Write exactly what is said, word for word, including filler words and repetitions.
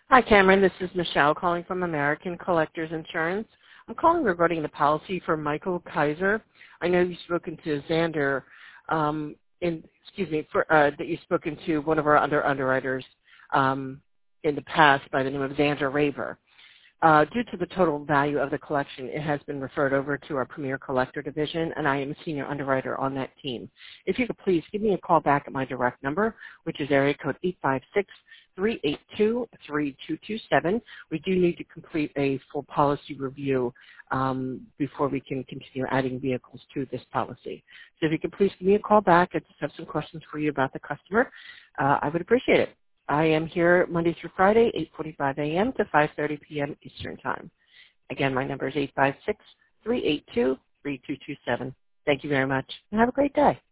Hi, Cameron. This is Michelle calling from American Collectors Insurance. I'm calling regarding the policy for Michael Kaiser. I know you've spoken to Xander, um, in, excuse me, for, uh, that you've spoken to one of our under underwriters um, in the past by the name of Xander Raver. Uh, due to the total value of the collection, it has been referred over to our Premier Collector Division, and I am a senior underwriter on that team. If you could please give me a call back at my direct number, which is area code eight five six, three eight two, three two two seven. We do need to complete a full policy review um, before we can continue adding vehicles to this policy. So if you could please give me a call back, I just have some questions for you about the customer. Uh, I would appreciate it. I am here Monday through Friday, eight forty-five a m to five thirty p m Eastern Time. Again, my number is eight five six, three eight two, three two two seven. Thank you very much, and have a great day.